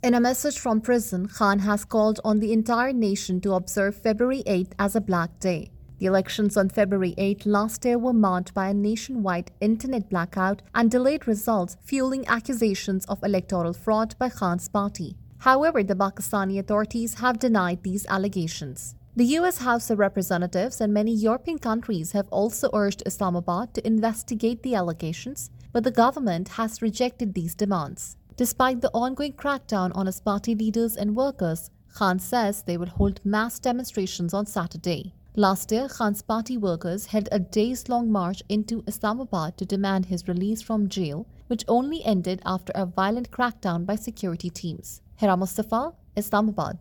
In a message from prison, Khan has called on the entire nation to observe February 8th as a Black Day. The elections on February 8 last year were marked by a nationwide internet blackout and delayed results, fueling accusations of electoral fraud by Khan's party. However, the Pakistani authorities have denied these allegations. The US House of Representatives and many European countries have also urged Islamabad to investigate the allegations, but the government has rejected these demands. Despite the ongoing crackdown on his party leaders and workers, Khan says they will hold mass demonstrations on Saturday. Last year, Khan's party workers held a days-long march into Islamabad to demand his release from jail, which only ended after a violent crackdown by security teams. Hira Mustafa, Islamabad.